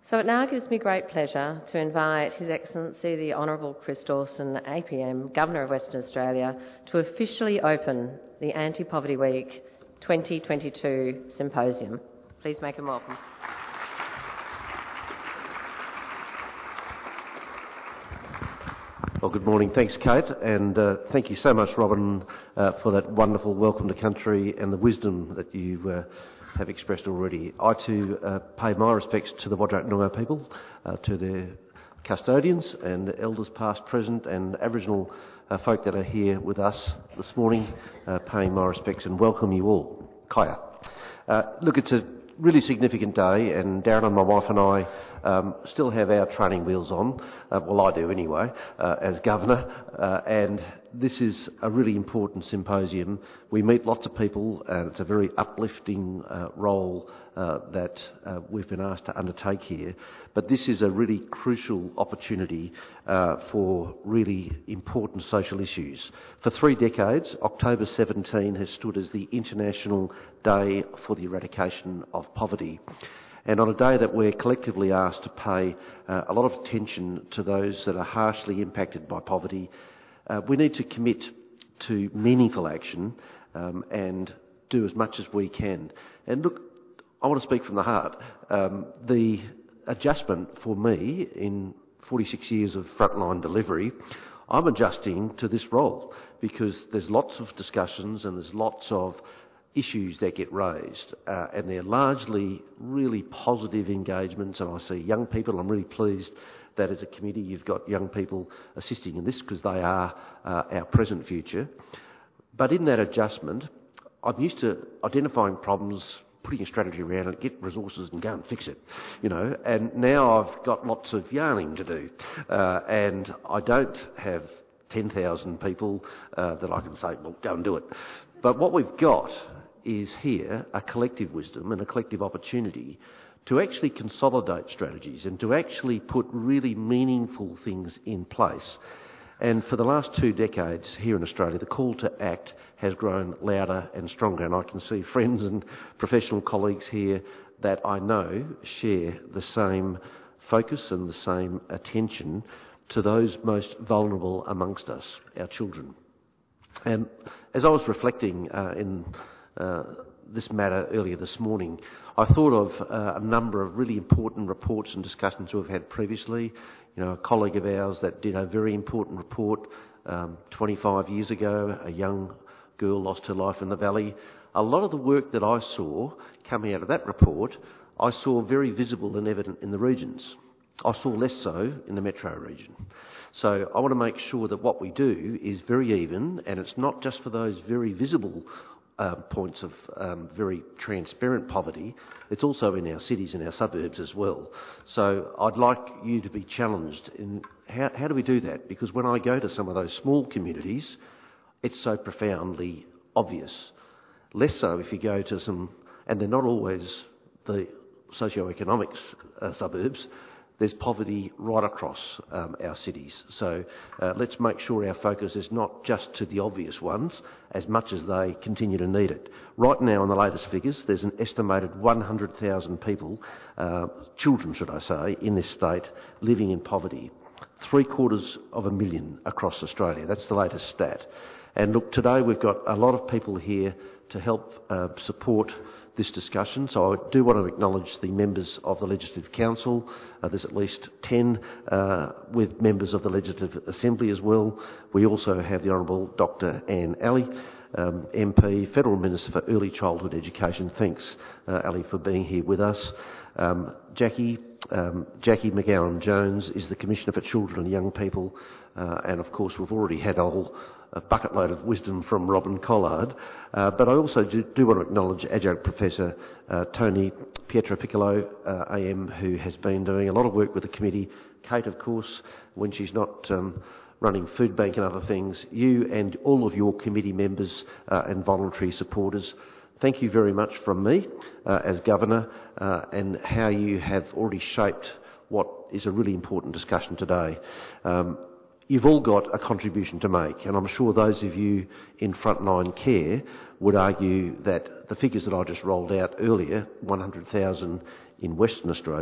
So it now gives me great pleasure to invite His Excellency the Honourable Chris Dawson, APM, Governor of Western Australia, to officially open the Anti-Poverty Week 2022 Symposium. Please make him welcome. Well, good morning. Thanks, Kate, and thank you so much, Robin, for that wonderful welcome to country and the wisdom that you have expressed already. I too pay my respects to the Wadjuk Noongar people, to their custodians and elders past, present, and Aboriginal folk that are here with us this morning, paying my respects and welcome you all. Kaya. Look, it's a really significant day, and Darren and my wife and I still have our training wheels on. Well, I do anyway, as Governor, and this is a really important symposium. We meet lots of people, and it's a very uplifting role that we've been asked to undertake here. But this is a really crucial opportunity for really important social issues. For 3 decades, October 17 has stood as the International Day for the Eradication of Poverty. And on a day that we're collectively asked to pay a lot of attention to those that are harshly impacted by poverty, we need to commit to meaningful action and do as much as we can. And look, I want to speak from the heart. The adjustment for me in 46 years of frontline delivery, I'm adjusting to this role because there's lots of discussions and there's lots of issues that get raised, and they're largely really positive engagements, and I see young people. I'm really pleased that as a committee you've got young people assisting in this because they are our present future. But in that adjustment, I'm used to identifying problems, putting a strategy around it, get resources and go and fix it, and now I've got lots of yarning to do, and I don't have 10,000 people that I can say, well, go and do it. But what we've got is here a collective wisdom and a collective opportunity to actually consolidate strategies and to actually put really meaningful things in place. And for the last 2 decades here in Australia, the call to act has grown louder and stronger. And I can see friends and professional colleagues here that I know share the same focus and the same attention to those most vulnerable amongst us, our children. And as I was reflecting in this matter earlier this morning, I thought of a number of really important reports and discussions we've had previously. A colleague of ours that did a very important report 25 years ago, a young girl lost her life in the valley. A lot of the work that I saw coming out of that report, I saw very visible and evident in the regions. I saw less so in the metro region. So I want to make sure that what we do is very even, and it's not just for those very visible points of very transparent poverty, it's also in our cities and our suburbs as well. So I'd like you to be challenged in how do we do that? Because when I go to some of those small communities, it's so profoundly obvious. Less so if you go to some, and they're not always the socioeconomic suburbs, there's poverty right across our cities. So let's make sure our focus is not just to the obvious ones as much as they continue to need it. Right now, in the latest figures, there's an estimated 100,000 people, children should I say, in this state living in poverty. 750,000 across Australia. That's the latest stat. And look, today we've got a lot of people here to help support this discussion. So I do want to acknowledge the members of the Legislative Council. There's at least 10 with members of the Legislative Assembly as well. We also have the Honourable Dr Anne Alley, MP, Federal Minister for Early Childhood Education. Thanks, Ali, for being here with us. Jackie McGowan Jones is the Commissioner for Children and Young People, and of course we've already had a bucket load of wisdom from Robin Collard, but I also do want to acknowledge Adjunct Professor Tony Pietropiccolo, AM, who has been doing a lot of work with the committee. Kate, of course, when she's not running Food Bank and other things, you and all of your committee members and voluntary supporters, thank you very much from me as Governor and how you have already shaped what is a really important discussion today. You've all got a contribution to make, and I'm sure those of you in frontline care would argue that the figures that I just rolled out earlier, 100,000 in Western Australia,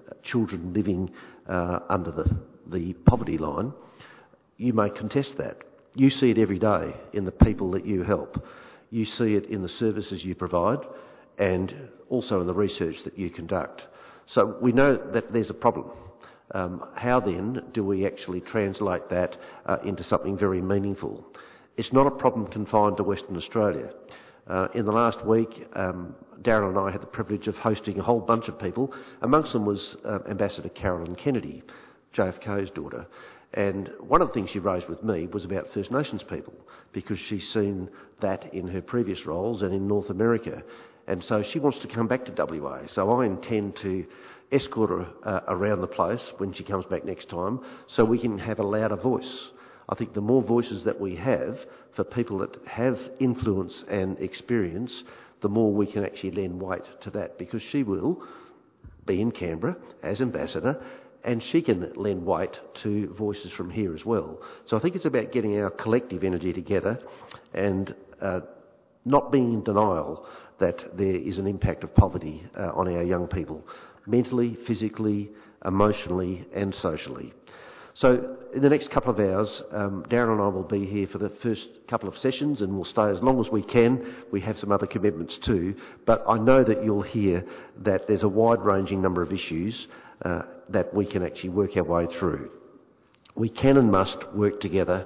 children living under the poverty line, you may contest that. You see it every day in the people that you help. You see it in the services you provide and also in the research that you conduct. So we know that there's a problem. How then do we actually translate that into something very meaningful? It's not a problem confined to Western Australia. In the last week, Darren and I had the privilege of hosting a whole bunch of people. Amongst them was Ambassador Carolyn Kennedy, JFK's daughter. And one of the things she raised with me was about First Nations people, because she's seen that in her previous roles and in North America. And so she wants to come back to WA. So I intend to escort her around the place when she comes back next time so we can have a louder voice. I think the more voices that we have for people that have influence and experience, the more we can actually lend weight to that, because she will be in Canberra as ambassador and she can lend weight to voices from here as well. So I think it's about getting our collective energy together and not being in denial that there is an impact of poverty on our young people, mentally, physically, emotionally and socially. So in the next couple of hours, Darren and I will be here for the first couple of sessions and we'll stay as long as we can. We have some other commitments too, but I know that you'll hear that there's a wide-ranging number of issues that we can actually work our way through. We can and must work together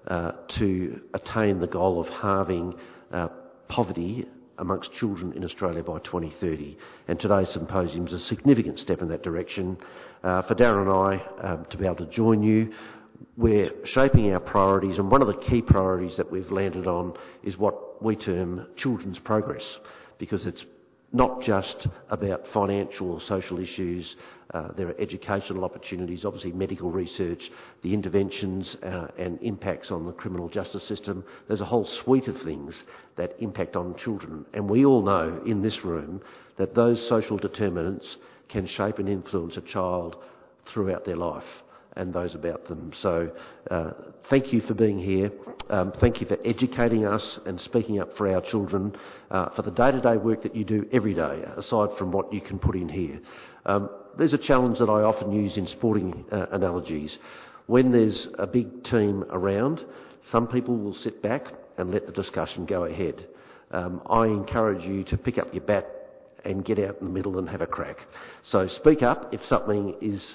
to attain the goal of halving poverty amongst children in Australia by 2030. And today's symposium is a significant step in that direction. For Darren and I to be able to join you, we're shaping our priorities, and one of the key priorities that we've landed on is what we term children's progress, because it's not just about financial or social issues. There are educational opportunities, obviously medical research, the interventions and impacts on the criminal justice system. There's a whole suite of things that impact on children. And we all know in this room that those social determinants can shape and influence a child throughout their life and those about them. So thank you for being here. Thank you for educating us and speaking up for our children, for the day-to-day work that you do every day, aside from what you can put in here. There's a challenge that I often use in sporting analogies. When there's a big team around, some people will sit back and let the discussion go ahead. I encourage you to pick up your bat and get out in the middle and have a crack. So speak up if something is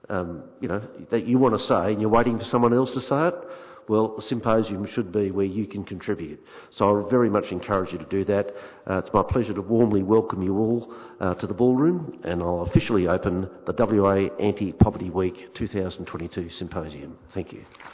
that you want to say and you're waiting for someone else to say it. Well, the symposium should be where you can contribute. So I very much encourage you to do that. It's my pleasure to warmly welcome you all to the ballroom, and I'll officially open the WA Anti-Poverty Week 2022 Symposium. Thank you.